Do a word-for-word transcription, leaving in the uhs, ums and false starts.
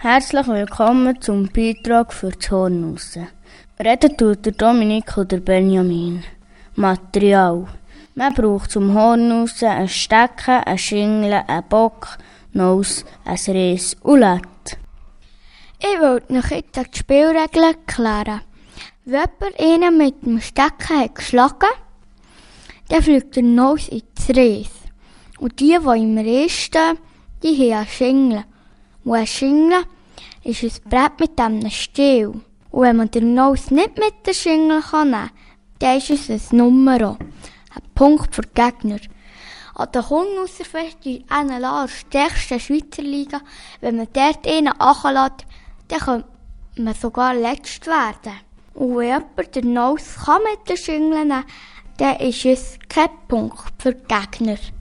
Herzlich willkommen zum Beitrag für das Hornhaus. Reden tut der Dominik und der Benjamin. Material. Man braucht zum Hornhaus ein Stecken, ein Schingel, einen Bock, Nuss, ein Reis und Lett. Ich wollte noch jetzt die Spielregeln erklären. Wenn jemand einen mit dem Stecken hat geschlagen, dann fliegt der Nuss ins Reis. Und die, die im Reis stehen, die haben einen Schingel. Und ein Schingel ist ein Brett mit einem Stiel. Und wenn man den Nuss nicht mit dem Schingel nehmen kann, dann ist es ein Nummer. Ein Punkt für die Gegner. An der Hornhauserfest in N L A, der stärksten Schweizer Liga, wenn man dort einen anlässt, dann kann man sogar letzt werden. Und wenn jemand den Nuss kann mit den Schingeln nehmen kann, dann ist es kein Punkt für die Gegner.